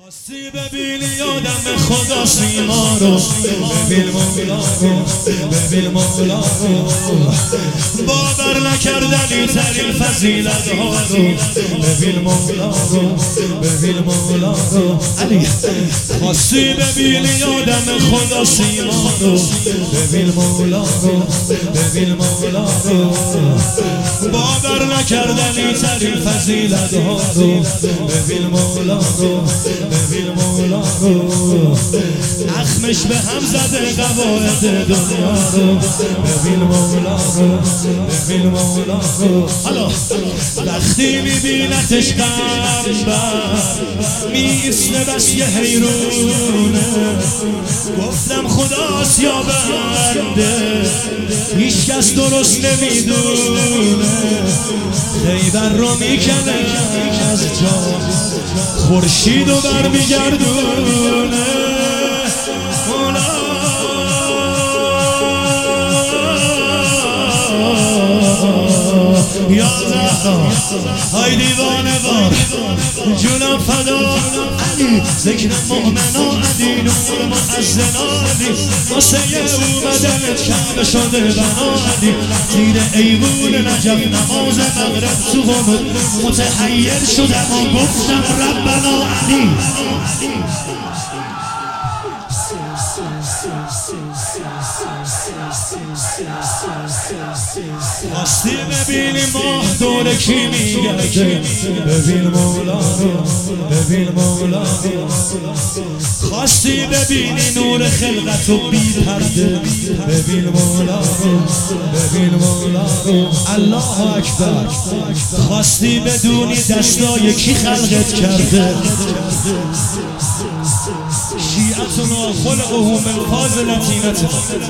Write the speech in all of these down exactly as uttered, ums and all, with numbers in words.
خواستی ببینی آدم خدا سیما رو، ببین مولا رو، ببین مولا رو، باور نکردنی ترین فضیلت ها رو، ببین مولا رو، ببین مولا رو. علی خواستی ببینی آدم خدا سیما رو، ببین مولا رو، ببین مولا رو، باور نکردنی ترین فضیلت ها رو، ببین مولا رو، ببین مولا رو. اخمش به هم زده قواعد دنیا رو، ببین مولا رو، ببین مولا رو. حالا وقتی میبینتش غمبر میسته بس یه حیرونه، گفتم خداست یا بنده هیچ کس درست نمیدونه، خیبر رو میکنه از جا خورشید و برمیگردونه. یا زهرا های دیوانه وار جونم فدا علی، ذکر مؤمنا علی نور مؤذنا علی، واسه اومدنت کعبه شده بنا علی، زیر ایوون نجف نماز مغرب تو قنوت متحیر شدم و گفتم ربنا علی. خواستی ببینی ماه دور کی میگرده، ببین مولا رو، ببین مولا رو. خواستی ببینی نور خلقت و بی پرده، ببین مولا رو، ببین مولا رو. الله اکبر. خواستی بدونی دستای کی خلقت کرده، شیعتنا خلقه من فاضلتینته.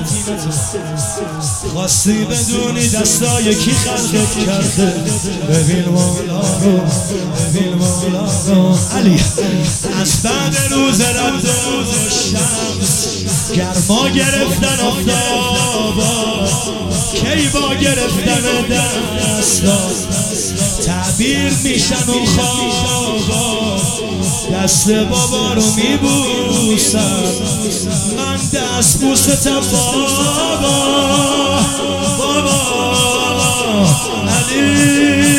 خواستی بدونی دستای کی خلقت کرده، ببین مولا رو، ببین مولا رو. علی از بعد روز رد و شمس گرما گرفتن آفتابا، کی با گرفتن دستا تعبیر میشن اون خوابا، دست بابا رو میبوسم من دست بوستم بابا، بابا علی.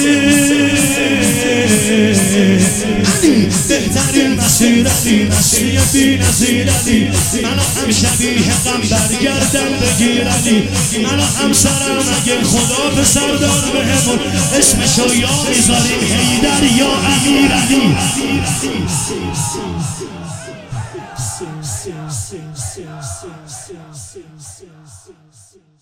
علی بهترین مسیر علی، مسیر بی نظیر علی، منو هم شبیه غمبر گردن بگیر علی، منو هم سرم اگه خدا پسر داد بهمون اسمشو یا میذاریم حیدر یا امیر علی. Sing, sing, sing, sing, sing, sing, sing, sing, sing.